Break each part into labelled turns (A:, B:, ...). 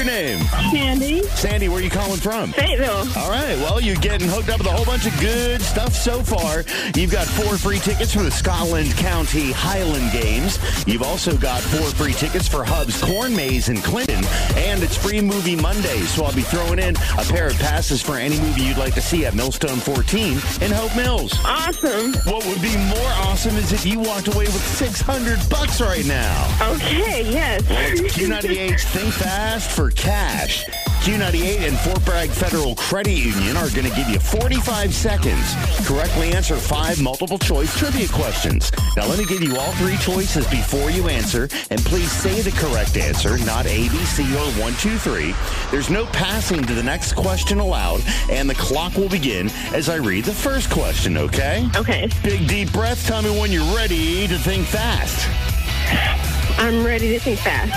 A: name?
B: Sandy.
A: Sandy, where are you calling from?
B: Fayetteville.
A: All right, well, you're getting hooked up with a whole bunch of good stuff so far. You've got 4 free tickets for the Scotland County Highland Games. You've also got 4 free tickets for Hub's Corn Maze in Clinton. And it's Free Movie Monday, so I'll be throwing in a pair of passes for any movie you'd like to see at Millstone 14 in Hope Mills.
B: Awesome.
A: What would be more awesome is if you walked away with $600 right now.
B: Okay, yes.
A: Q98's Think Fast for cash. Q98 and Fort Bragg Federal Credit Union are going to give you 45 seconds. Correctly answer 5 multiple-choice trivia questions. Now, let me give you all 3 choices before you answer, and please say the correct answer, not A, B, C, or 1, 2, 3. There's no passing to the next question allowed, and the clock will begin as I read the first question, okay?
B: Okay.
A: Big, deep breath. Tell me when you're ready to think fast.
B: I'm ready to think fast.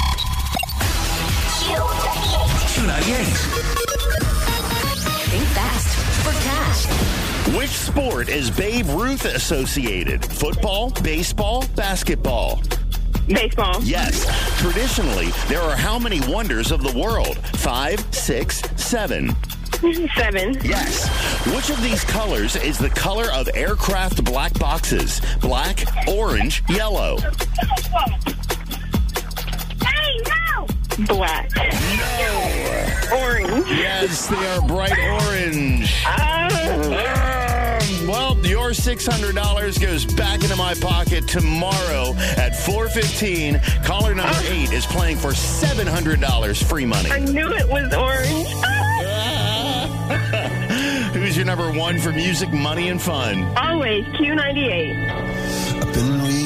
C: Q98. Think fast for cash.
A: Which sport is Babe Ruth associated? Football, baseball, basketball?
B: Baseball.
A: Yes. Traditionally, there are how many wonders of the world? 5, 6, 7?
B: 7.
A: Yes. Which of these colors is the color of aircraft black boxes? Black, orange, yellow?
B: Black.
A: No.
B: Orange.
A: Yes, they are bright orange. Well, your $600 goes back into my pocket tomorrow at 4:15. Caller number 8 is playing for $700 free money.
B: I knew it was orange.
A: Who's your number 1 for music, money, and fun?
B: Always Q98.
D: I've been